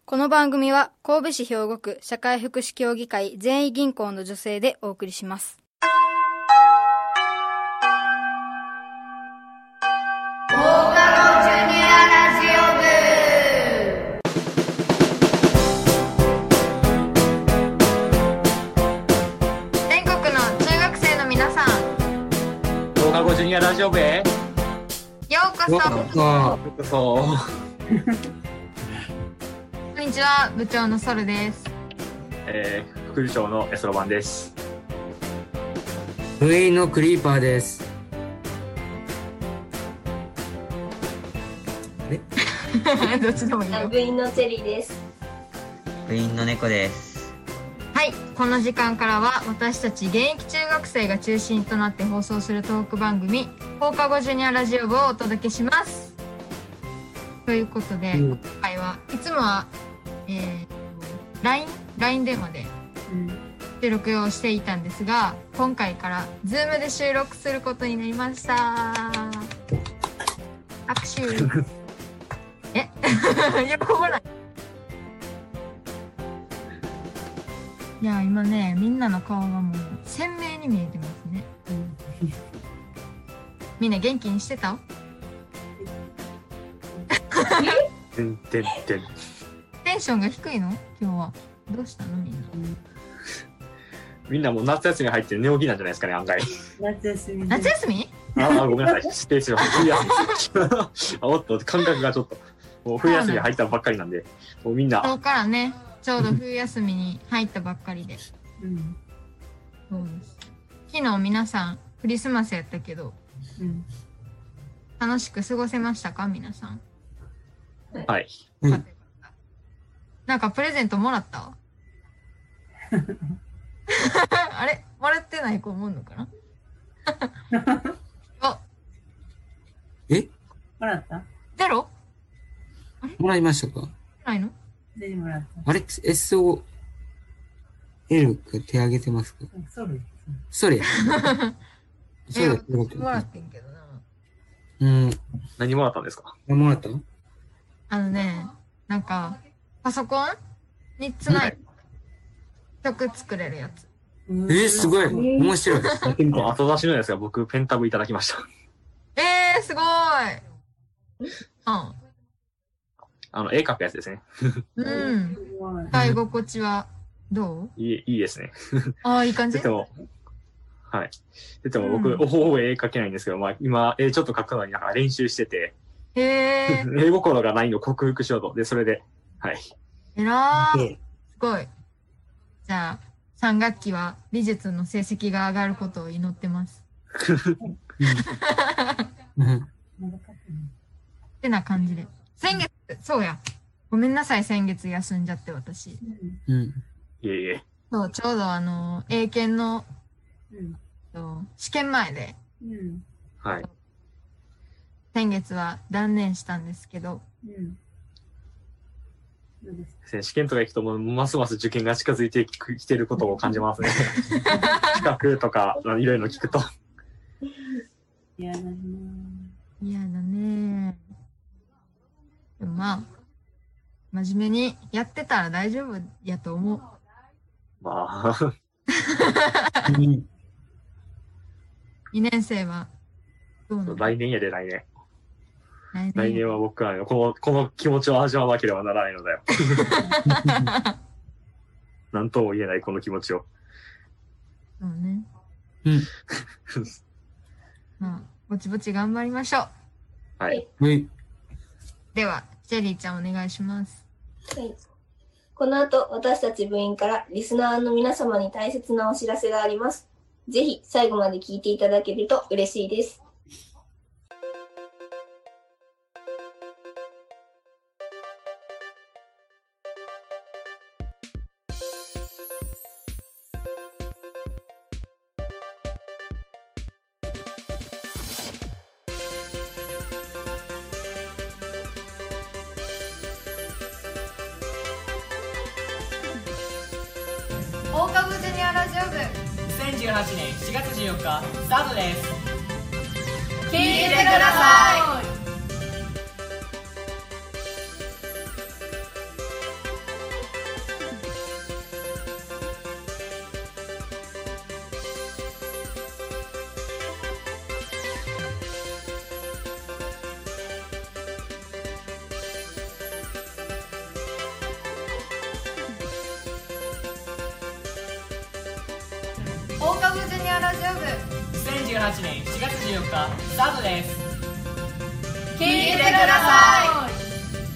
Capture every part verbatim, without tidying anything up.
この番組は神戸市兵庫区社会福祉協議会善意銀行の助成でお送りします。放課後ジュニアラジオ部。全国の中学生の皆さん、 放課後ジュニアラジオ部へようこそ。 ようこそ。 こんにちは、部長のソルです。 えー、副部長のエソロバンです。 部員のクリーパーです。 えどっちでもいいよ。 部員のチェリーです。 部員の猫です。 はい、この時間からは私たち現役中学生が中心となって放送するトーク番組放課後ジュニアラジオ部をお届けします。ということで、うん、今回はいつもは、えー、ライン ライン 電話で収録をしていたんですが、今回から Zoom で収録することになりました。握手え横笑い。いや今ね、みんなの顔がもう鮮明に見えてますね、うん、みんな元気にしてた？ てんてんてん。 テンションが低いの？今日はどうしたのみんな？ みんなもう夏休み入って寝起きなんじゃないですかね、案外。 夏休み。 夏休み？ ああ、ごめんなさい。失礼しました。冬休み。あ、おっと、感覚がちょっと、もう冬休み入ったばっかりなんで、もうみんな。 そうからね、ちょうど冬休みに入ったばっかりで。うん。そうです。昨日皆さんクリスマスやったけど、うん、楽しく過ごせましたか、皆さん？ はい。 うん、 なんかプレゼントもらったあれもらってない子もんのかなあえもらった？ ゼロ？ あれもらいましたか？ ないの？ 全然もらった。 あれ エスオーエル が手挙げてますか？ ソル。 ソルや。 ソルもらってんけどな。 うん。 何もらったんですか？ もらった？ あのね、なんかパソコンにつないで曲作れるやつ。 えー、すごい面白い。 後出しのやつが僕ペンタブいただきました。 えー、すごい。うん。 あの絵描くやつですね。 うん。使い心地はどう？ いいいいですね。 ああ、いい感じ。 でもはい。でも僕、うん、ほぼ絵描けないんですけど、まあ今絵ちょっと描くのになんか練習してて。 へー。 絵心がないのを克服しようと。で、それで、はい。 えらー。すごい。じゃあ、さん学期は美術の成績が上がることを祈ってます。ってな感じで。先月、そうや。ごめんなさい、先月休んじゃって私。 うん。 いえいえ。 そう、ちょうどあの、英検の、うん、試験前で。 うん。はい。 先月は断念したんですけど、うん、 試験とか行くともうますます受験が近づいてきてることを感じますね。企画とかいろいろ聞くと。 嫌だね。 嫌だね。でもまあ真面目にやってたら大丈夫やと思う。 まあ。 にねん生はどうなの？ 来年やで来年。来年は僕はこの、この気持ちを味わわなければならないのだよ。なんとも言えないこの気持ちを。 そうね。 うん。 まあ、ぼちぼち頑張りましょう。 はい。 はい。 では、ジェリーちゃんお願いします。 はい。この後、私たち部員からリスナーの皆様に大切なお知らせがあります。ぜひ最後まで聞いていただけると嬉しいです。 放課後ジュニアラジオ部にせんじゅうはちねんしがつじゅうよっかスタートです。 聞いてください。 せんじゅうはちねんしがつじゅうよっかスタートです。聞いてください。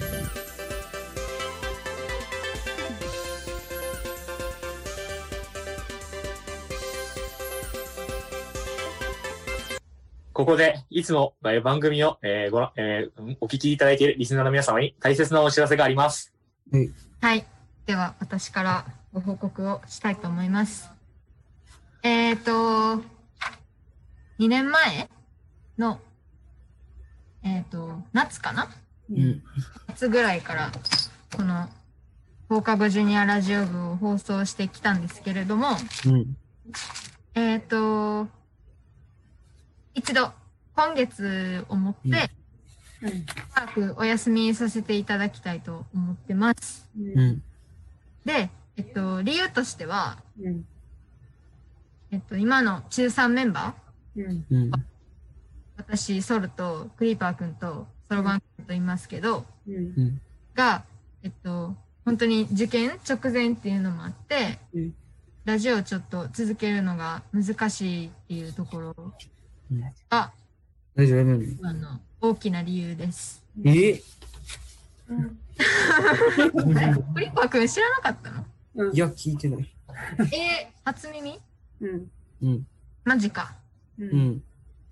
ここで、いつもえー番組を、えーごらえーお聞きいただいているリスナーの皆様に大切なお知らせがあります。 はい。では、私からご報告をしたいと思います。えっと、にねんまえの、えっと、夏かなうん。 夏ぐらいから、この、放課後ジュニアラジオ部を放送してきたんですけれども、 うん。 えっと、一度、今月をもって、 うんしばらくお休みさせていただきたいと思ってます。 うん。 で、えっと、理由としては、 うんえっと、今の中さんメンバー、 うんうん。 私、ソルとクリーパーくんとソロバン君といますけど、 うんうん。 が、えっと、本当に受験直前っていうのもあって、 うんラジオをちょっと続けるのが難しいっていうところうんが、 大丈夫なのあの、大きな理由です。 えクリーパーくん知らなかったの？ うんいや、聞いてない。 えー、初耳？ うんうん。 マジか。 ううんん。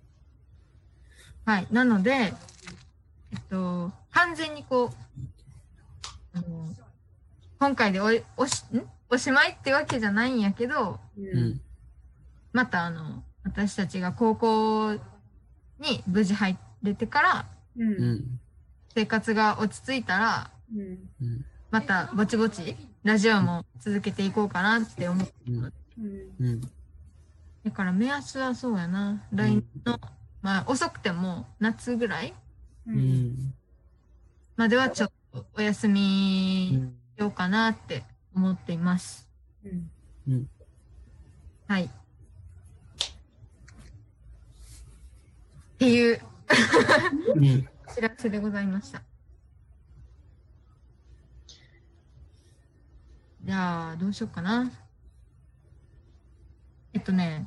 はい。なので、えっと、完全にこう、あの今回でおいおし、んおしまいってわけじゃないんやけど、 ううんん。 またあの、私たちが高校に無事入れてから、 ううんん。 生活が落ち着いたら、 うんうん。 またぼちぼちラジオも続けていこうかなって思う。 うん。 うんうん。 だから目安はそうやな。来年の、まあ遅くても夏ぐらいううんん。 まではちょっとお休うみん。 しようかなって思っています。 うんうん。 はい。っていううん。 お知らせでございました。じゃあ、どうしようかな。えっとね、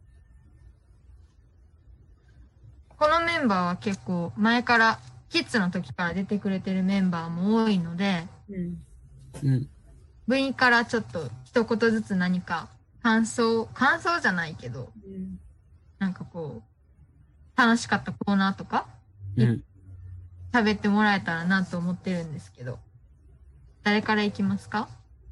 このメンバーは結構前から、キッズの時から出てくれてるメンバーも多いので、 うんうん。 部員からちょっと一言ずつ何か感想、感想じゃないけど、 うんなんかこう、楽しかったコーナーとか、 うん。 喋ってもらえたらなと思ってるんですけど、誰からいきますか？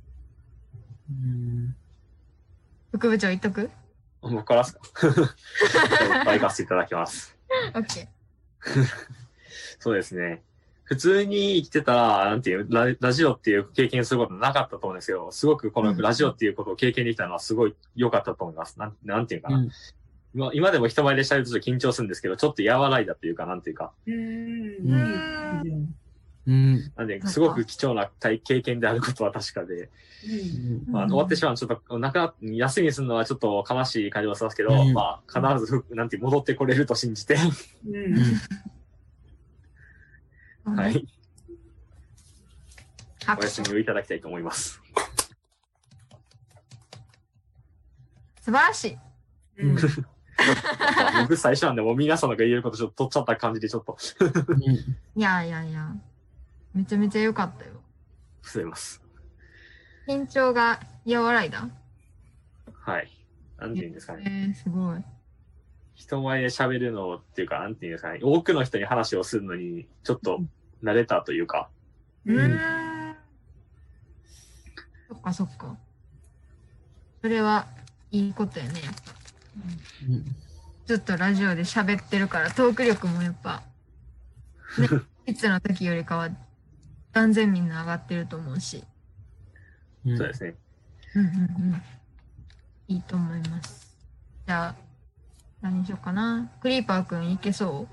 うん。 副部長言っとく？ 僕からですかバイカせていただきます。 オッケそうですね。普通に生きてたら、なんていうラ、ラジオっていう経験することなかったと思うんですよ。すごくこのラジオっていうことを経験できたのはすごい良かったと思います。なん、なんていうかな。 うん。 今今でも人前で喋るとちょっと緊張するんですけど、ちょっと和らいだというか、なんていうか。 うんー。 うんうん。 なんで、すごく貴重な体経験であることは確かで、 うん。 まあ、終わってしまうちょっと、なくな、休みするのはちょっと悲しい感じはしますけど、 うんまあ、必ずふ、なんていう戻ってこれると信じて、 うんー。 はい、お拍手。 休みをいただきたいと思います。 素晴らしい。 うんまあ僕最初なんで、もう皆さんのが言えることちょっと取っちゃった感じで、ちょっと、 いやいやいや、めちゃめちゃ良かったよ。 失礼ます。 緊張が和らいだ。 はい。なんていうんですかえね。 ー、すごい。 人前で喋るのっていうか、なんていうんですかね。多くの人に話をするのに、ちょっと慣れたというか、 うーん。そっかそっか。それはいいことやね。 うん。 ずっとラジオで喋ってるからトーク力もやっぱ、ね、いつの時よりかは断然みんな上がってると思うし。 うん。 そうですね。 うんうんうん。いいと思います。じゃあ、何にしようかな。クリーパーくんいけそ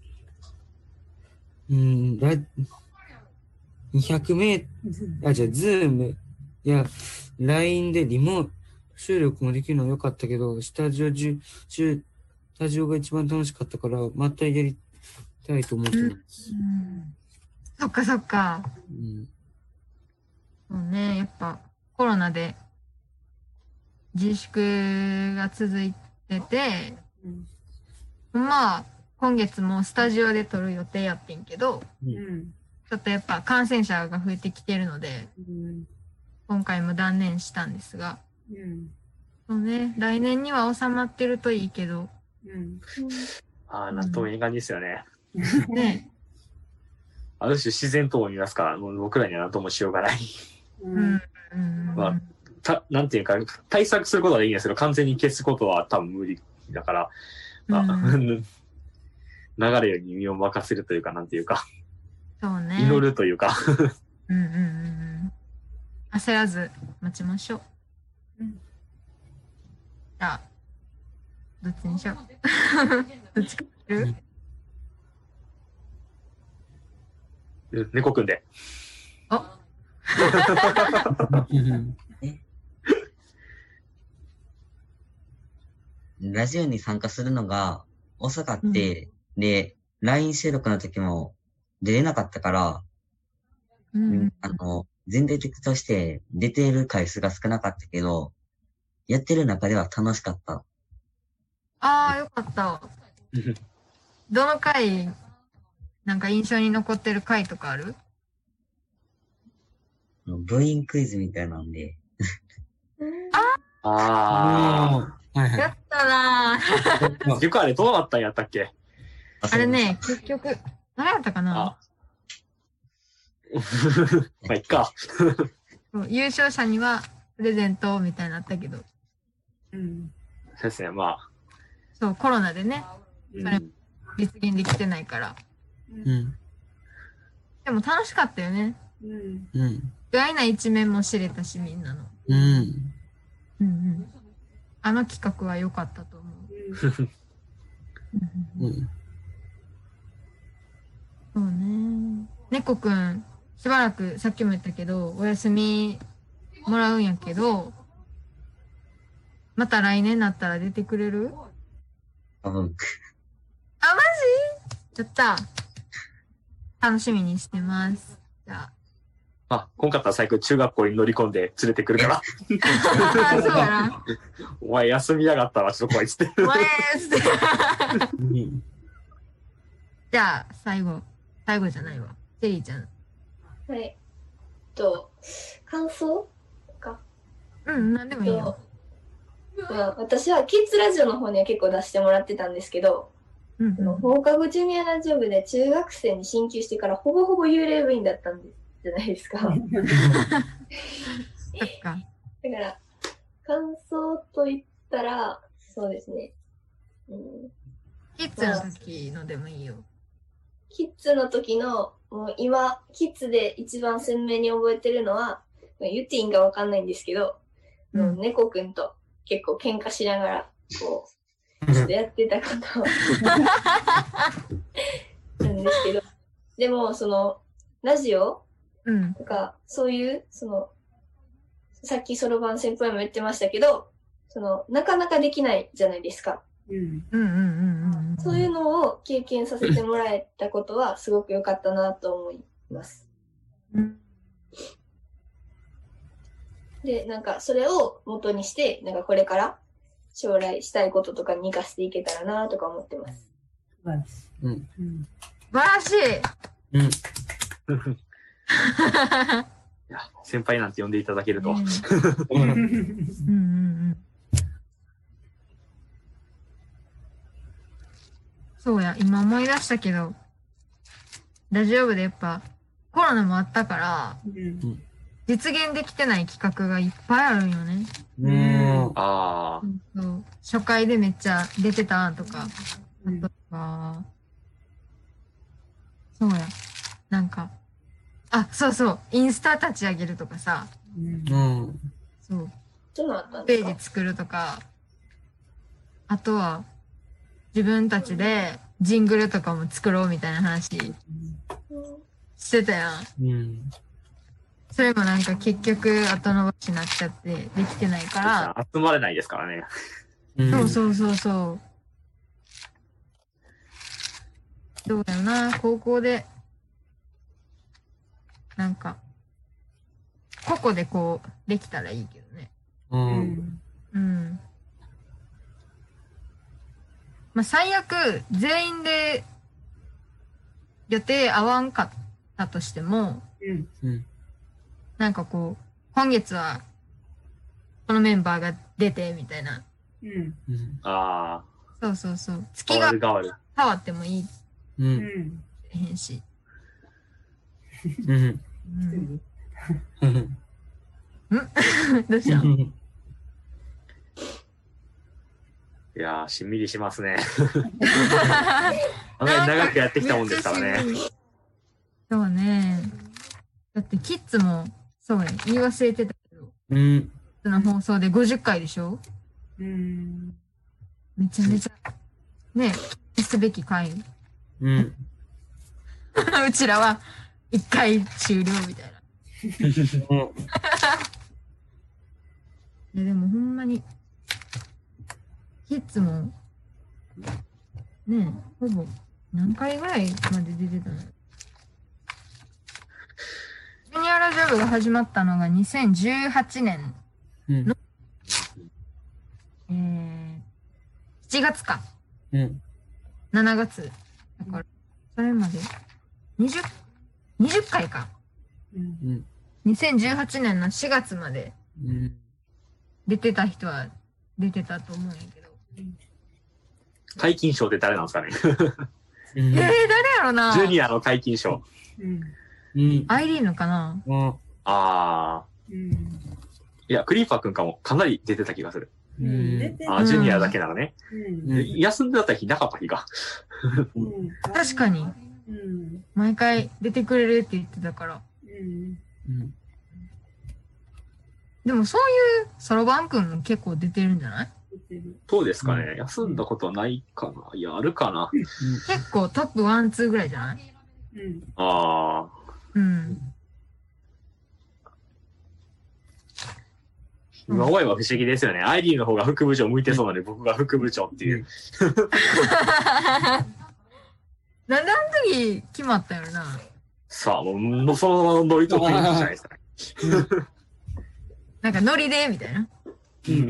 うん。ラ、にひゃくメーあ、じゃあ、ズーム。いや、ライン でリモート収録もできるのは良かったけど、スタジオ中、中、スタジオが一番楽しかったから、またやりたいと思ってます。 う、うん、そっかそっか。 うん。 そうね、やっぱコロナで自粛が続いてて、 まあ、今月もスタジオで撮る予定やってんけど、 うん。 ちょっとやっぱ感染者が増えてきてるので、 うん。 今回も断念したんですが、 うん。 そうね、来年には収まってるといいけど、 うん。 ああ、なんとも言えん感じですよね。 ね、 ある種自然とも言いますから、もう僕らには何ともしようがない。 うん、うん、 まあた、なんていうか、対策することはできないですけど、完全に消すことは多分無理だから、まあ、 う流れに身を任せるというか、なんていうか、 そうね。 祈るというか。 うんうんうんうん。焦らず待ちましょう。 うん。 じゃあ、どっちにしよう。どっちかする？ うん猫くんで。 お、 ラジオに参加するのが遅かって、で、ライン 収録の時も出れなかったから、 うんあの、全体的として出ている回数が少なかったけど、やってる中では楽しかった。 ああ、よかった。どの回、なんか印象に残ってる回とかある？ あの部員クイズみたいなんで、 ああ。はいはやったなー。 あ。結局あれどうなったんやったっけ？ あれね、結局、何やったかな？ あ。まあ、いっか。 そう優勝者にはプレゼントみたいになったけど、 うん。 そうですね、まあ。 そう、コロナでね、 うん。 それ実現できてないから。 うん。 でも楽しかったよね。 うん。 うん。 意外な一面も知れたし、みんなの。 うん。 うんうん。あの企画は良かったと思う。うんうんうんうん。 そうね。猫くん、しばらくさっきも言ったけど、お休みもらうんやけど、また来年になったら出てくれる？ 多分、 あ、マジ？やった。楽しみにしてます。じゃあ。 まあ、今回は最悪中学校に乗り込んで連れてくるから、 あそうやな。 お前休みやがったらちょっと怖いっつって。 お前ーすって。 うん。 じゃあ、最後。最後じゃないわ。セリーちゃん。 はい。と、感想か。 うん、なんでもいいよ。 とまあ、私はキッズラジオの方には結構出してもらってたんですけど、 うんあの放課後ジュニアラジオ部で中学生に進級してからほぼほぼ幽霊部員だったんですじゃないですか。だかそっか。 ら、感想と言ったら、そうですね。うん、 キッズの時のでもいいよ。 キッズの時の、もう今、キッズで一番鮮明に覚えてるのは、言っていいんかわかんないんですけど、 うんもう猫くんと結構喧嘩しながら、こう、ちょっとやってたことなんですけど、でも、その、ラジオうん。 とか、そういう、その、さっきそろばん先輩も言ってましたけど、その、なかなかできないじゃないですか。 うん。 うんうんうんうん。 そういうのを経験させてもらえたことは、すごく良かったなと思います。 うん。 で、なんか、それを元にして、なんかこれから将来したいこととかに活かしていけたらなとか思ってます。 素晴らしい。 うん。 うん。 素晴らしい。 うん。 いや先輩なんて呼んでいただけると。 ねうん。 うんうんうん。そうや、今思い出したけど、ラジオ部でやっぱコロナもあったから、 うん。 実現できてない企画がいっぱいあるんよね。 もああ。 そう初回でめっちゃ出てたとか、 うん。 あそうや。なんか、あ、そうそう、インスタ立ち上げるとかさ、 うんう、うん。 そう、 そういうのあったんペですか？ ージ作るとか、あとは、自分たちでジングルとかも作ろうみたいな話うんしてたやん。 うん。 それもなんか結局後延ばしになっちゃってできてないから、 集まれないですからね。 うん。 そうそうそうそう。どうやろな、高校で、なんか、個々でこう、できたらいいけどね。 う。 うんん。 うん。 まあ、最悪、全員で予定合わんかったとしても、 うん。 うん。 なんかこう、今月は、このメンバーが出て、みたいな。 うん。 うん。 あそうそうそう。 あ、 月が変わる変わる。 変わってもいいう。 うんん。 へんし。 うん。 うん、 うん。 どうしたの？ いやー、しんみりしますね。あんなに長くやってきたもんですからね。 そうね。だってキッズも、そうや、言い忘れてたけど、 うん。 その放送でごじゅっかいでしょ？ うん。 めちゃめちゃ、ね、すべき回。 うん。 うちらはいっかい終了みたいな。いやでもほんまに、キッズも、ねえ、ほぼ何回ぐらいまで出てたの？ジュニアラジオ部が始まったのがにせんじゅうはちねん、 うん。 えー、しちがつか、 うん。 しちがつ。だから、それまで、にじゅう、にじゅっかいか。 うん。 うん。 にせんじゅうはちねんのしがつまでうん。 出てた人は出てたと思うんやけど。 解禁賞って誰なんですかね。 うん。 えー、誰やろな？ ジュニアの解禁賞。 うん。 うん。 アイリーヌかな？ あ。 ああ。 うん。 いや、クリーパーくんかもかなり出てた気がする。 ううん。 ん。 出てあー、ジュニアだけならね。 うん。 うん休んでた日なかった日が。 うん。 確かに。 うん。 毎回出てくれるって言ってたから。 うん。 うん。 でもそういうソロバンくんも結構出てるんじゃない？ 出てる。 そうですかね。休んだことないかな。いや、あるかな。 結構トップワン、ツーぐらいじゃない？ うん。 ああ。 うん。 今思えば不思議ですよね。アイリーの方が副部長向いてそうなのに僕が副部長っていう。 なんであの時決まったよな。 さあ、もう、もうそのまま乗りとってるじゃないですか。 なんかノリで、みたいな。い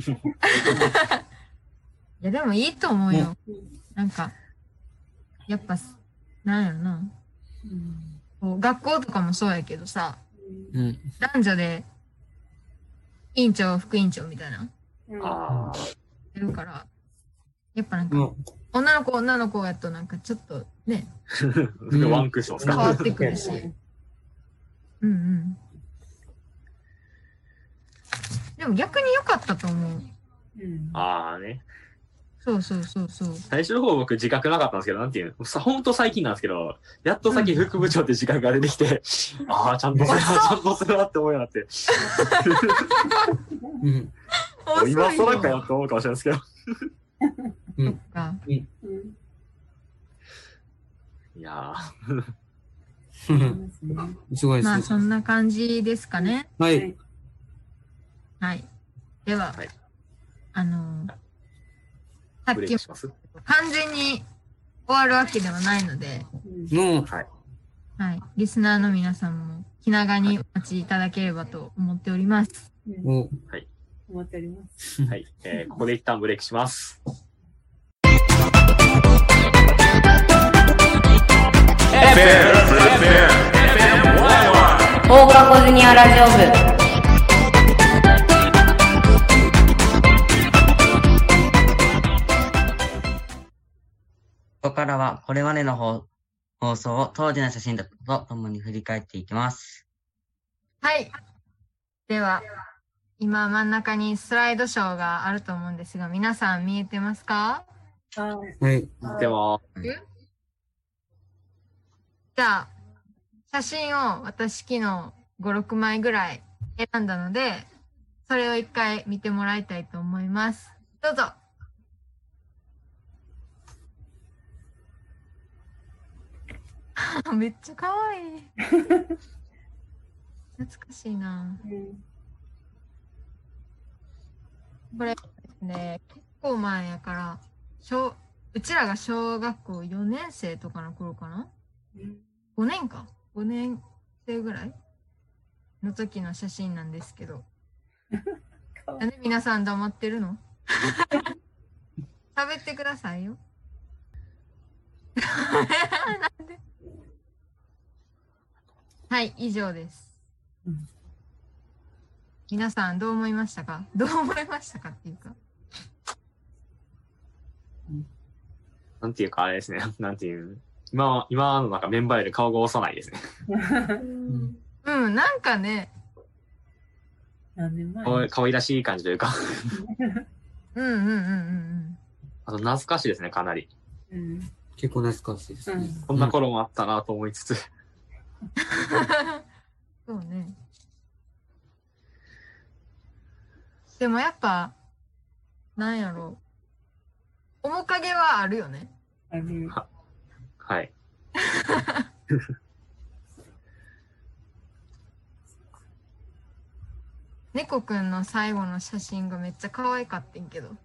やでもいいと思うよ。なんか、やっぱ、なんやろな。こう学校とかもそうやけどさ、 うん。 男女で、委員長、副委員長みたいな、 うん。 ああ。 やるから、やっぱなんか、 うん。 女の子、女の子やとなんかちょっとね、 ワンクッションですか。 変わってくるし。うんうん。でも逆に良かったと思う。 うん。 ああね。 そうそうそうそう。 最初の方僕自覚なかったんですけど、なんていうの、さ、ほんと最近なんですけど、やっと最近副部長って自覚が出てきて、ああ、ちゃんとするな、ちゃんとするなって思うようになって。 うん。 遅いよ今更かよって思うかもしれないですけど。 そっか。 うん。 いやうんすごいです。 まあそんな感じですかね。 は。 はいい。 はい。では、 はいあのーさー、ブっきレイクします完全に終わるわけではないので、 の、 はい。 はい。リスナーの皆さんも気長にお待ちいただければと思っております。 うん。 お、 思っております。 はい。えー、ここで一旦ブレイクします。 放課後ジュニアラジオ部。 ここからはこれまでの放放送を当時の写真とともに振り返っていきます。 はい。では、今真ん中にスライドショーがあると思うんですが、皆さん見えてますか？ はい。 はい。 でも、 じゃあ、写真を私昨日ご、ろくまいぐらい選んだので、それを一回見てもらいたいと思います。どうぞ。めっちゃ可愛い。懐かしいな。 うん。 これね、結構前やから、小、うちらが小学校よねん生とかの頃かな？ ご 年か。ごねん生ぐらいの時の写真なんですけど。なんで皆さん黙ってるの？喋ってくださいよ。 なんではい、以上です。 うん皆さんどう思いましたか？どう思いましたかっていうか。 なんていうかあれですね。なんていう。今は、今のなんかメンバーより顔が幼いですね。 うん、なんかね。 何年前かわい可愛らしい感じというか。 うんうんうんうんうん。 あと懐かしいですね、かなり。 うん。 結構懐かしいですね。 こんな頃もあったなと思いつつ。 そうね。でもやっぱ、なんやろう。面影はあるよね。 ある。 はい。 猫くんの最後の写真がめっちゃ可愛かったんけど。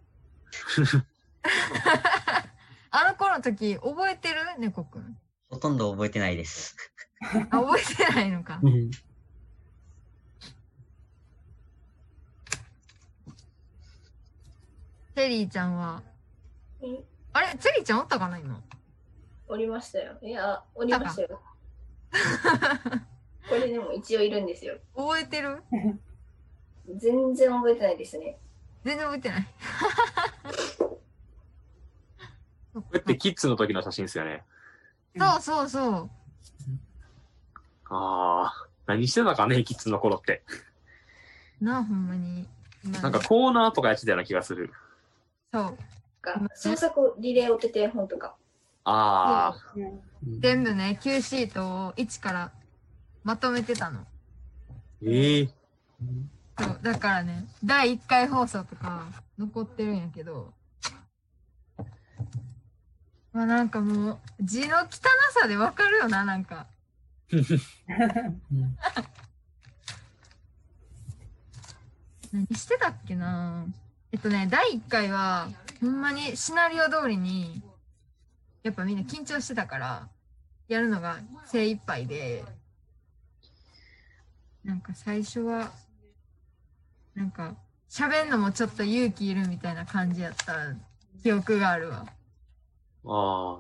あの頃の時覚えてる？猫くん。 ほとんど覚えてないです。 あ、覚えてないのか。 うん。 チェリーちゃんは、 うんあれチェリーちゃんおったかな今。 おりましたよ。いや、おりましたよ。これでも一応いるんですよ。 覚えてる？ 全然覚えてないですね。 全然覚えてない。 これってキッズの時の写真ですよね。 そうそうそう。 ああ。何してたかね、キッズの頃って。 なあ、ほんまに。今ねなんかコーナーとかやってたような気がする。 そう。 が創作リレーお手手本とか。 ああ。 全部ね、Q シートをいちからまとめてたの。 ええそう。だからね、だいいっかい放送とか残ってるんやけど、まあなんかもう、字の汚さでわかるよな、なんか。何してたっけな。えっとね、だいいっかいは、ほんまにシナリオ通りに、やっぱみんな緊張してたから、やるのが精一杯で、なんか最初は、なんか、喋んのもちょっと勇気いるみたいな感じやった記憶があるわ。 ああ。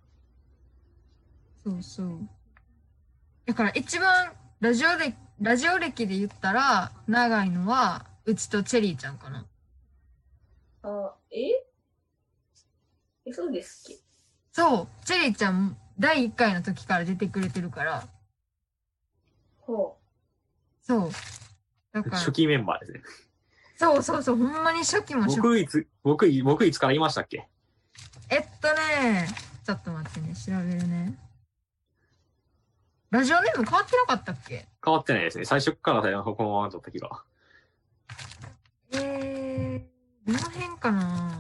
そうそう。だから一番ラジオ歴、ラジオ歴で言ったら、長いのは、うちとチェリーちゃんかな。 あ、ええ、そうですっけ？ そう、チェリーちゃんだいいっかいの時から出てくれてるから、 ほそう。だから、 初期メンバーですね。 そうそうそう、ほんまに初期も初期。 僕いつ、僕い、僕いつからいましたっけ？ えっとね、ちょっと待ってね、調べるね。ラジオネーム変わってなかったっけ？ 変わってないですね。最初から最後このままだった時が。 えー、どの辺かな。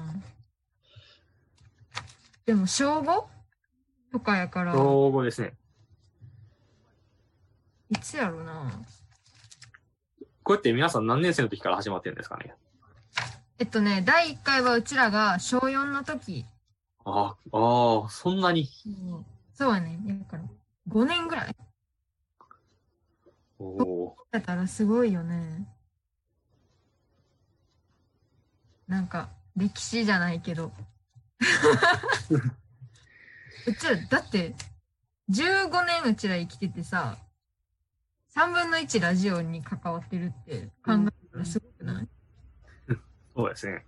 でも、小ごとかやから、 老後ですね。 いつやろな。 こうやって皆さん何年生の時から始まってるんですかね？ えっとね、だいいっかいはうちらが小よんの時。 ああ、ああ、そんなに。 そうやね。だから、ごねんぐらいおお。 だったらすごいよね。なんか、歴史じゃないけど。うちら、だって、じゅうごねんうちら生きててさ、さんぶんのいちラジオに関わってるって考えたらすごくない？ そうですね。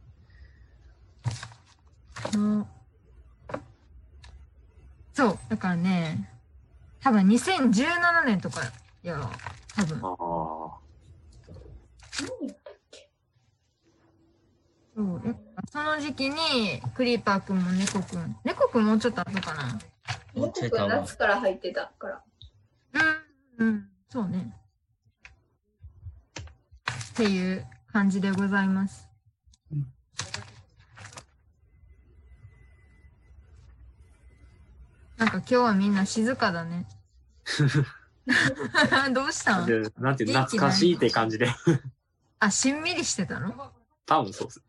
うんそう、だからね、多分にせんじゅうななねんとかやろ、多分。 ああ。 何やったっけ？ そう、やっぱその時期に、クリーパーくんも猫くん。猫くんもうちょっと後かな。 もうちょいと僕思う夏から入ってたから。 うん、うん、そうね。っていう感じでございます。なんか今日はみんな静かだね。どうしたん？ でなんていう、 元気ない懐かしいって感じで。 あ、しんみりしてたの？ 多分そうです。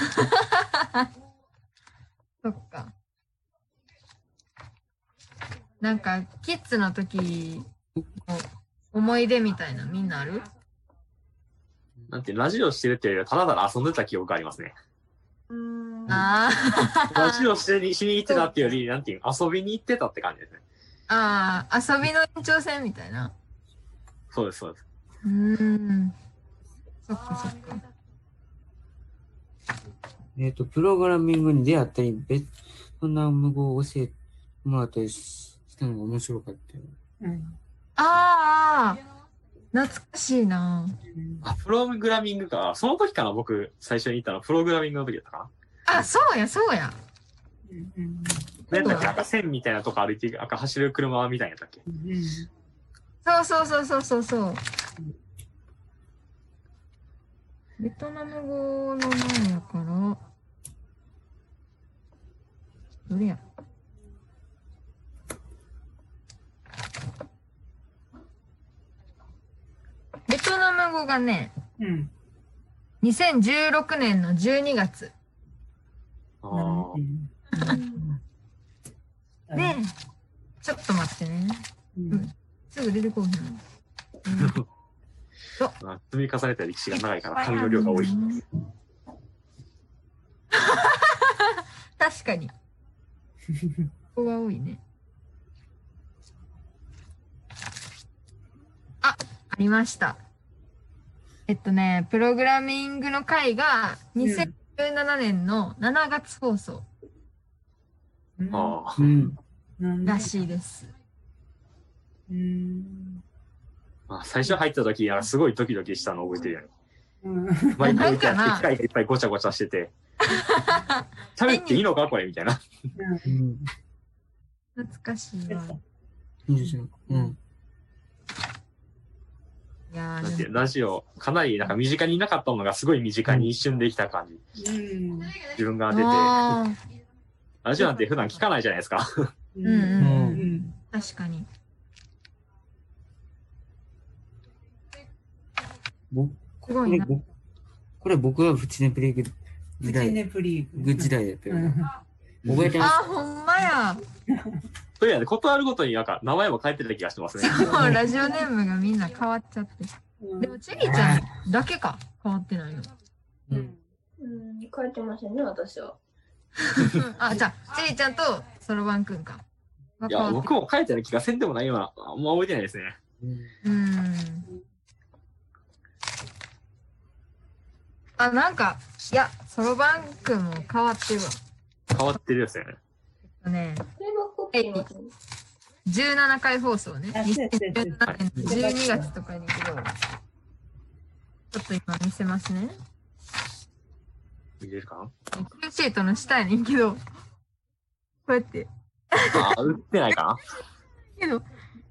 そっか。なんか、キッズの時の思い出みたいなみんなある？ なんていう、ラジオしてるっていうよりは、ただただ遊んでた記憶がありますね。 うーん。 あラジオしにしに行ってたっていうより、なんていうの、遊びに行ってたって感じですね。 ああ、遊びの延長線みたいな。 そうです、そうです。 うーん。そっかそっか。 えっと、プログラミングに出会ったり、ベトナム語を教えてもらったりしたのが面白かったよ。 うん。 ああ、懐かしいな。 あ、プログラミングか。その時かな、僕、最初に行ったのプログラミングの時だったかな。 あ、そうや、そうや。 うんうんなんだっけ、なんか線みたいなとこ歩いて、なんか走る車みたいなやったっけ。 うんそうそうそうそうそうそう。ベトナム語の前やから、どれや。ベトナム語がね、 うん。 にせんじゅうろくねんのじゅうにがつ。 あうあ。 んで、ちょっと待ってね。 うんすぐ出てこうへん。 まあ積み重ねた歴史が長いから紙の量が多い。 確かに。ここが多いね。あ、ありました。えっとね、プログラミングの回がにせんじゅうななねんのしちがつ放送ああ。 うん。 なんらしいです。 うん。 まあ、最初入った時、すごいドキドキしたの覚えてるよね。 うん。 マイク置いてあなんかなって、機械がいっぱいごちゃごちゃしてて。喋っていいのかこれみたいな。 うん。 懐かしいわ。 いいですよ。うん。 いやーなんていうでもラジオ、かなりなんか身近にいなかったのがすごい身近に一瞬できた感じ。 うん。 自分が出て。 あーラジオなんて普段聞かないじゃないですか。 うんうんうんうん。 確かに。 ぼすごいな。 これぼこれ僕はプチネプリグ時プチ代、 ネプリーグ時代だったよね。 うん覚えてます。 あ、ほんまや。 というわけで、ことあるごとになんか名前も変えてた気がしてますね。 もうラジオネームがみんな変わっちゃって。でも、ちびちゃんだけか。変わってないの。 うん。 うん、書いてませんね、私は。 あ、じゃあ、ちびちゃんとそろばんくんか。がいや、 変わって僕も変えてる気がせんでもないような、あんま覚えてないですね。 うんうん。あ、なんか、いや、そろばんくんも変わってるわ。 変わってるですよね。 ね、 これはコピーますね。 じゅうななかい放送ね。 あそうやそうやそうやにせんじゅうななねんのじゅうにがつとかにけど、ちょっと今見せますね。 見れるかな Q シートの下やねんけど、こうやって。 あー、売ってないかなけど、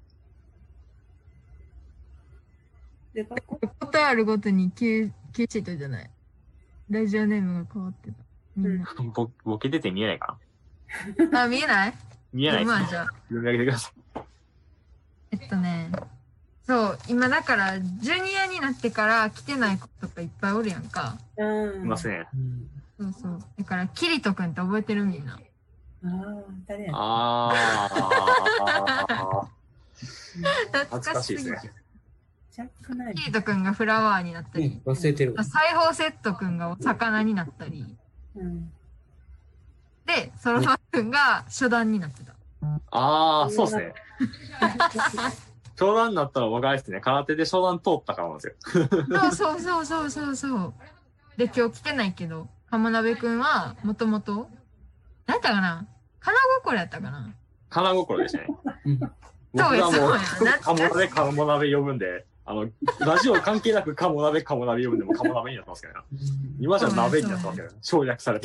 で、ここことあるごとに Q, Q シートじゃない。ラジオネームが変わってた。みんな。 ぼボケてて見えないかなあ、見えない見えないですね。 まあじゃあ。 読み上げてください。 えっとね、そう、今だから、ジュニアになってから来てない子とかいっぱいおるやんか。 うん。 いますね。 そうそう。だから、キリトくんって覚えてるみんな。 ああ、誰やあー。 懐懐かしいですね。 ジャックナイキリトくんがフラワーになったり、 忘れてる。 裁縫セットくんがお魚になったり、 フ。うん。 で、ソロバンくんが初段になってた。 あー、そうですね。商談になったら若いですね。空手で商談通ったからなんですよ。 そうそうそうそうそうそう。で、今日来てないけど、浜鍋くんは、もともと、何やったかな金心やったかな金心でしたね。 うん僕はもうそうや、そうやカモ鍋、カモ鍋呼ぶんで、あの、ラジオ関係なくカモ鍋、カモ鍋呼ぶんでもカモ鍋になってますけどね。今じゃ鍋になってますけどね。省略されて。 い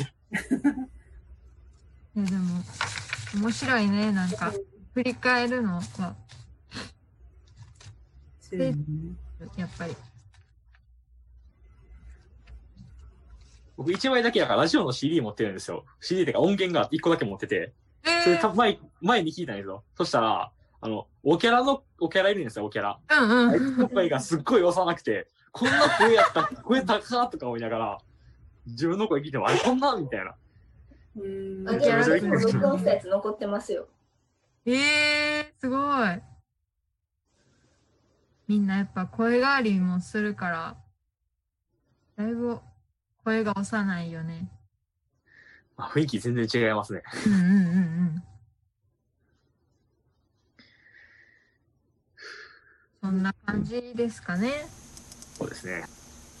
や、でも、面白いね、なんか、振り返るのは、 で、 やっぱり。 僕一枚だけだからラジオの シーディー 持ってるんですよ。シーディー ってか音源が一個だけ持ってて、 えそれ多分前、前に聞いたんですよ。そしたら、あの、オケラの、オケラいるんですよ、オケラ。 うんうあいつのん。 声がすっごい幼くて、こんな声やった、声高とか思いながら、自分の声聞いても、あれこんなみたいな。 うん。 あ、じゃあ、私も録音したやつ残ってますよ。 ええー、すごい。みんなやっぱ声変わりもするから、だいぶ声が幼いよね。 あ、雰囲気全然違いますね。 うんうんうんうん。そんな感じですかね。 そうですね。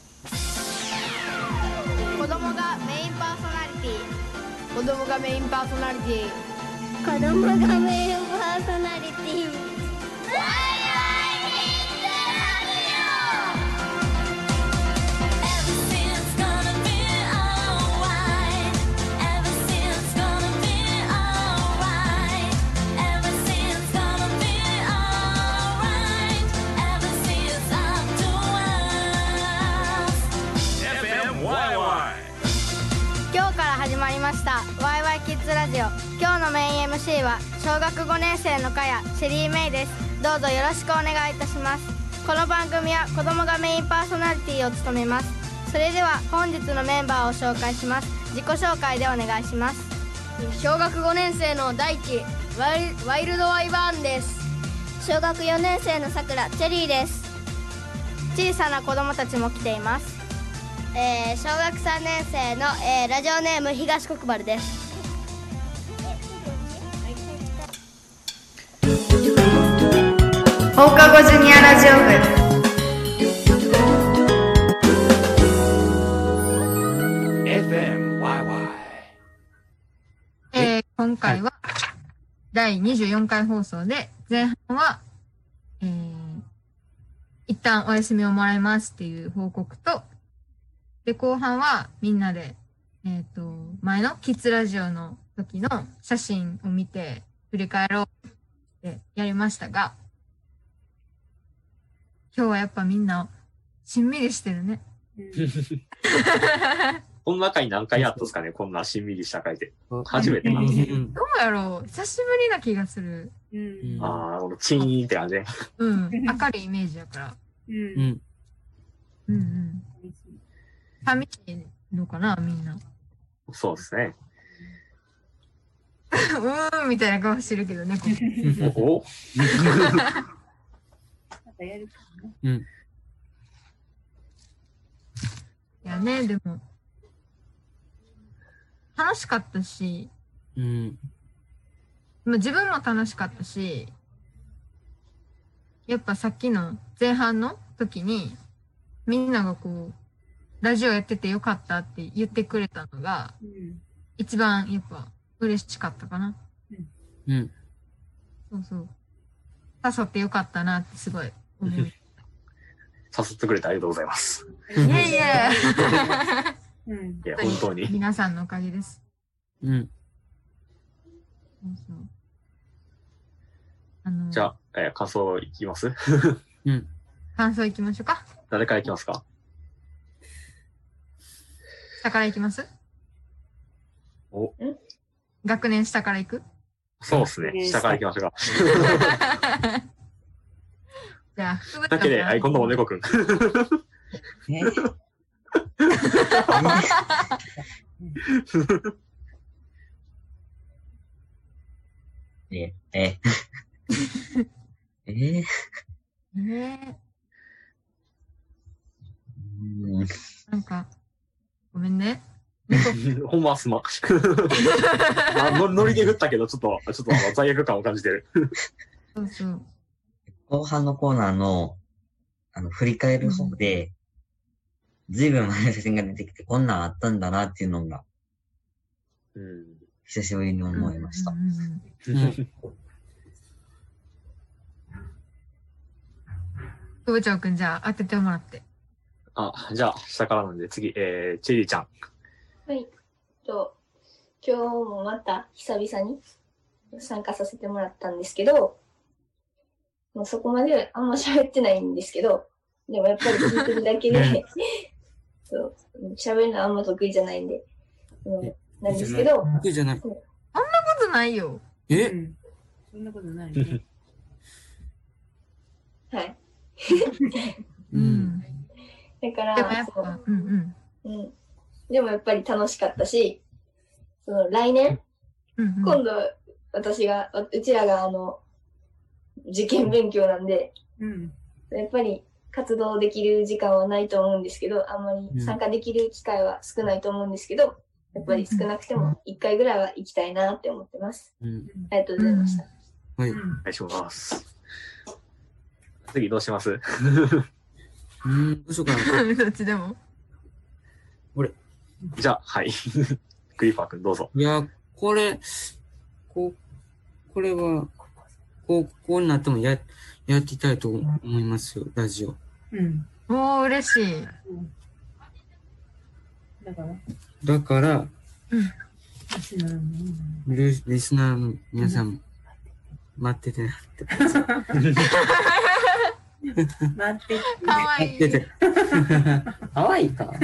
子供がメインパーソナリティ。子供がメインパーソナリティ。 子供がメインパーソナリティ。 始まりました ワイワイ キッズラジオ。今日のメイン エムシー は小学ごねん生のかやシェリーメイです。どうぞよろしくお願いいたします。この番組は子供がメインパーソナリティを務めます。それでは本日のメンバーを紹介します。自己紹介でお願いします。 小学ごねん生の大輝ワイ、ワイルドワイバーンです。 小学よねん生のさくらチェリーです。 小さな子供たちも来ています。 えー、小学さんねん生の、えー、ラジオネーム東国原です。 放課後ジュニアラジオ部 エフエムワイワイ。 えー、今回はだいにじゅうよんかい放送で、前半は、えー、一旦お休みをもらいますっていう報告と、で、後半はみんなで、えっと、前のキッズラジオの時の写真を見て振り返ろうってやりましたが、今日はやっぱみんなしんみりしてるね。 この中に何回あったんですかね、こんなしんみりした回で。初めてなんですね。 どうやろう、久しぶりな気がする。 うん。 ああ、このチーンって感じね。 うん、明るいイメージやから。 うん。 うんうん。寂しいのかな、みんな。 そうですね。 うーんみたいな顔してるけどね、 おおまたやるかな。 うん。 いやね、でも、楽しかったし、 うん。 自分も楽しかったし、やっぱさっきの前半の時に、みんながこう、ラジオやっててよかったって言ってくれたのが、 うん、 一番やっぱ嬉しかったかな。 うん。 そうそう。誘ってよかったなってすごい思う。 誘ってくれてありがとうございます。 いやいや。 うん、 いや、本当に。 皆さんのおかげです。 うん。 そうそう。あのー、 じゃあ、えー、感想いきますうん。 感想いきましょうか。 誰からいきますか？ 下からいきます？ お、 学年下からいく？ そうですね。下からいきましょうか。 じゃあ、 だけで、はい、今度も猫くん。 ええ。ええ。ええ。 うん。 なんか、ごめんね。 ほんま、すま。ノノリで振ったけど、ちょっと、ちょっとあの罪悪感を感じてる。 そうそう。 後半のコーナーの、あの、振り返る方で、ずいぶん前の写真が出てきて、こんなんあったんだなっていうのが、 うん、 久しぶりに思いました。 ふぶちょうくん、じゃあ当ててもらって。 あ、じゃあ、下からなんで次、えー、チェリーちゃん。 はい。と、今日もまた久々に参加させてもらったんですけど、もうそこまであんま喋ってないんですけど、でもやっぱり聞いてるだけで、そう喋るのはあんま得意じゃないんで、うん、なんですけど、 得意じゃない。 そんなことないよ。 え、 うん、そんなことないね。 はい。 うん。 だから、 でもやっぱ、うんうん。うん。でもやっぱり楽しかったし、その来年、 うんうん、 今度私が、うちらがあの、受験勉強なんで、 うん、 やっぱり活動できる時間はないと思うんですけど、あんまり参加できる機会は少ないと思うんですけど、 やっぱり少なくてもいっかいぐらいは行きたいなって思ってます。 うん、 ありがとうございました。 はい。 お願いします。次どうします？ うん、どうしようかな。 どっちでも。 俺。 じゃあ、はい。クリーパー君どうぞ。 いや、これ、こう、これは、こう、こうなってもや、やっていきたいと思いますよ、ラジオ。 うん。おー、嬉しい。うん、 だからだから、うん。リスリスナーの皆さん、うん、待っててなって。 待ってて。 かわいい。 待ってて。かわいいか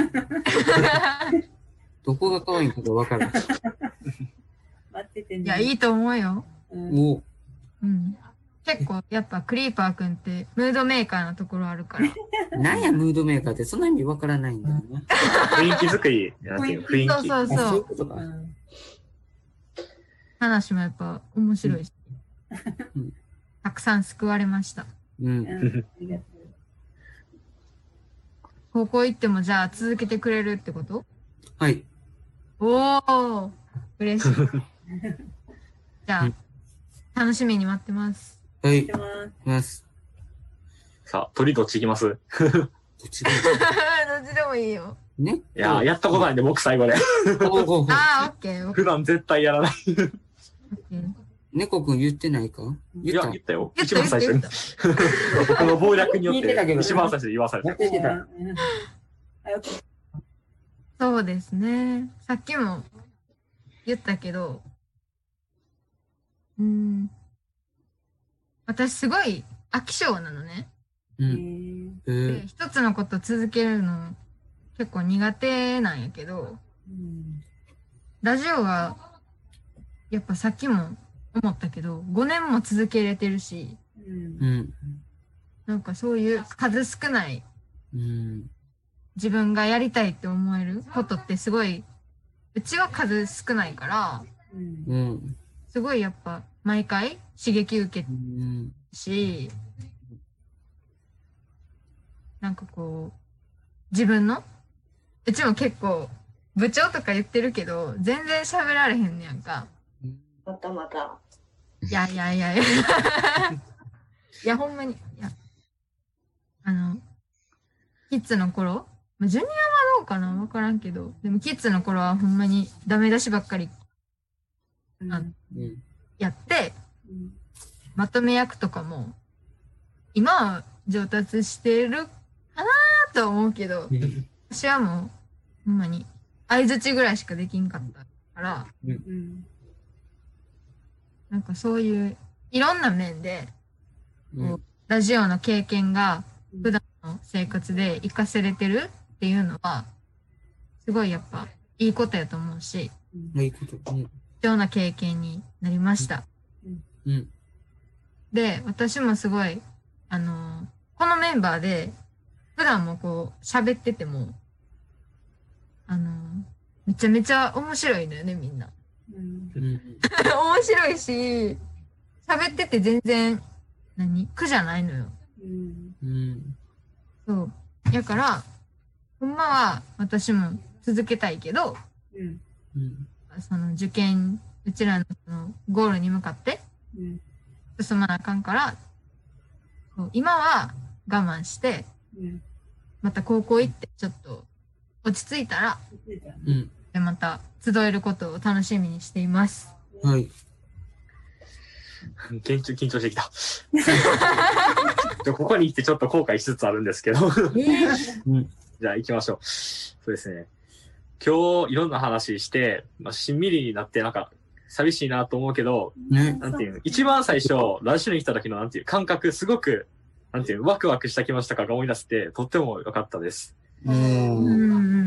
どこがかわいいかわからん。 待っててね。 いや、いいと思うよ。 うん、おうん。結構、やっぱクリーパー君ってムードメーカーなところあるから。 なんや、ムードメーカーって、そんな意味わからないんだよね。 雰囲気作り。雰囲気。 そうそうそう。そういうことか。話もやっぱ面白いし。うん、たくさん救われました。 うん。 高校行ってもじゃあ続けてくれるってこと？ はい。 おー、嬉しい。じゃあ、うん、楽しみに待ってます。 はい。ます。 さあ、鳥どっち行きます？どっちでもどっちでもいいよ。 ね。 いやー、やったことないんで、僕最後で。 あー、オッケー。 普段絶対やらない。 猫くん言ってないか？ 言った？いや、言ったよ。一番最初に。僕の謀略によって、一番最初に言わされた。 そうですね。さっきも言ったけど、うん。私すごい飽き性なのね。 うん。 で、一つのこと続けるの結構苦手なんやけど、うん、ラジオはやっぱさっきも思ったけど、ごねんも続けれてるし、 うん、 なんかそういう数少ない、 うん、 自分がやりたいって思えることってすごい、うちは数少ないから、 うん、 すごいやっぱ毎回刺激受けるし、うん、なんかこう、自分の、うちも結構部長とか言ってるけど、全然喋られへんねやんか。 またまた。 いやいやいやいや。いや、ほんまに。いや。あの、キッズの頃、ジュニアはどうかなわからんけど、でもキッズの頃はほんまにダメ出しばっかり、 うん、 あやって、うん、まとめ役とかも、今は上達してるかなとは思うけど、私はもう、ほんまに、相づちぐらいしかできんかったから、 うん、 なんかそういういろんな面で、 うん、 こうラジオの経験が普段の生活で活かせれてるっていうのはすごいやっぱいいことやと思うし、 うん、いいこと、うん、 貴重な経験になりました、 うんうん、 で私もすごいあのー、このメンバーで普段もこう喋っててもあのー、めちゃめちゃ面白いのよねみんな。 うん、 面白いし、喋ってて全然、何苦じゃないのよ。 うん。 そう。だから、ほんまは私も続けたいけど、 うん。 その受験、うちらのそのゴールに向かって進まなあかんから、そう今は我慢して、 うん、 また高校行ってちょっと落ち着いたら、 うん、 でまた集えることを楽しみにしています。 はい。 緊張、緊張してきた。ここに来てちょっと後悔しつつあるんですけど。 うん、 じゃあ行きましょう。そうですね。今日いろんな話して、まあ、しんみりになってなんか寂しいなと思うけど、 ね、 なんていうの、一番最初、ラジオに来た時のなんていう感覚、すごく、なんていうの、ワクワクした気持ちとかが思い出して、とっても良かったです。 うん。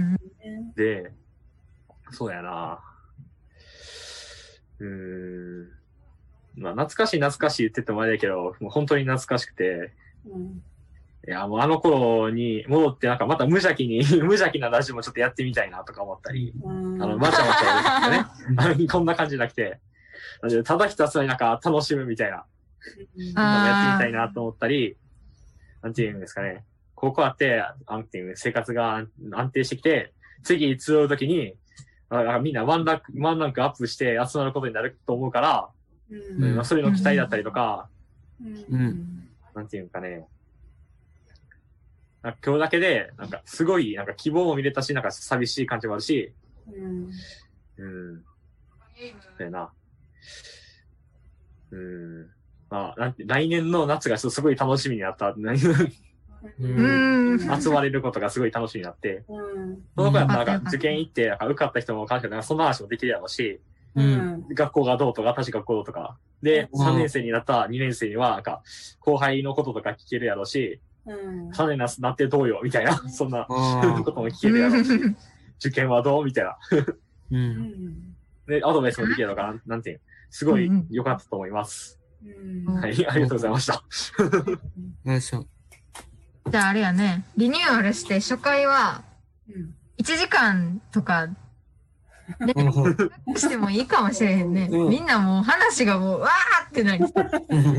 で、そうやな。うーん。まあ、懐かしい懐かしい言っててもあれだけど、もう本当に懐かしくて、 うん、 いや、もうあの頃に戻ってなんかまた無邪気に、無邪気なラジオもちょっとやってみたいなとか思ったり、 うん、 あの、まちゃまちゃやるね。こんな感じじゃなくて、ただひたすらになんか楽しむみたいな、うん、やってみたいなと思ったり、なんていうんですかね。こうこうやって、なんていう生活が安定してきて、次集うときに、 あみんなワンランク、ワンランクアップして集まることになると思うから、うんまあ、それの期待だったりとか、 うん。 なんていうかね、なんか今日だけで、なんかすごい、なんか希望も見れたし、なんか寂しい感じもあるし、うん。うん。だよな。うん。まあ、なんて、来年の夏がすごい楽しみになった。うん。集まれることがすごい楽しみになって。うん。その子やったら、なんか受験行って、なんか受かった人も関係ない、そんな話もできるやろうし、うん。学校がどうとか、私学校どうとか。で、さんねん生になったにねん生には、なんか、後輩のこととか聞けるやろうし、うん。さんねんななってどうよみたいな、そんなことも聞けるやろうし、受験はどうみたいな。うん。で、アドバイスもできるのかな、なんていう。すごい良かったと思います。うん、はい、ありがとうございました。よいしょ。 じゃああれやね、リニューアルして初回は、いちじかんとか、ね、してもいいかもしれへんね。みんなもう話がもう、わーってなりそう。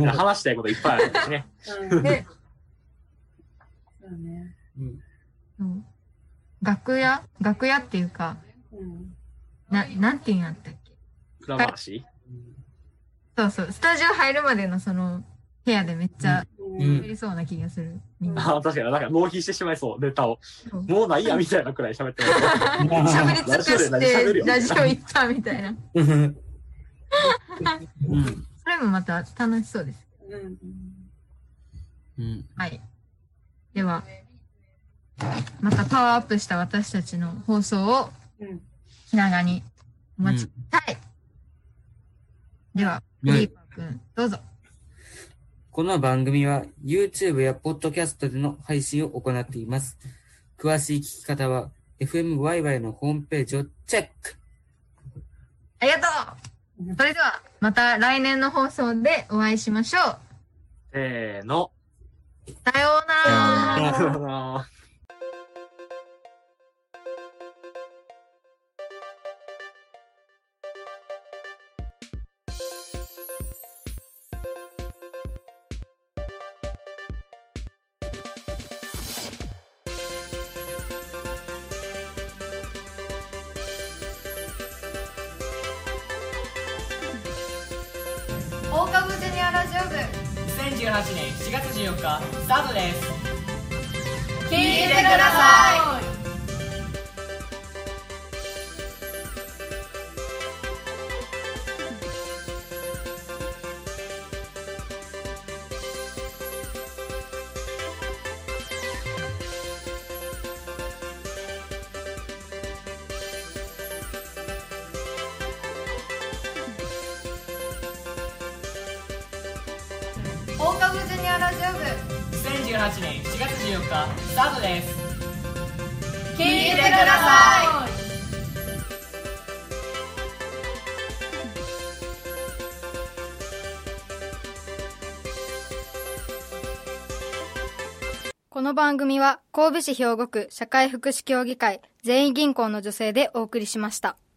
話したいこといっぱいあるしね。ね。 そうね。 うん。楽屋楽屋っていうか、うん、な、なんていうんやったっけ？ 裏話？ そうそう。スタジオ入るまでのその部屋でめっちゃやりそうな気がする。 うん、ああ、確かに。なんか納品してしまいそう、ネタを。もうないや、みたいなくらい喋ってます。 喋り尽くしてラジオ行ったみたいな。それもまた楽しそうです。うん、はい。では、またパワーアップした私たちの放送を気長にお待ちください。では、フリーパー君、どうぞ。 この番組は YouTube や Podcast での配信を行っています。詳しい聞き方は エフエムワイワイ のホームページをチェック。 ありがとう。それでは、また来年の放送でお会いしましょう。 せーの。 さようなら。 さようなら。 放課後ジュニアラジオ部にせんじゅうはちねんしちがつじゅうよっかスタートです。 聞いてください。放課後ジュニアラジオ部にせんじゅうはちねんしちがつじゅうよっかスタートです。 聞いてください。 この番組は神戸市兵庫区社会福祉協議会全員銀行の女性でお送りしました。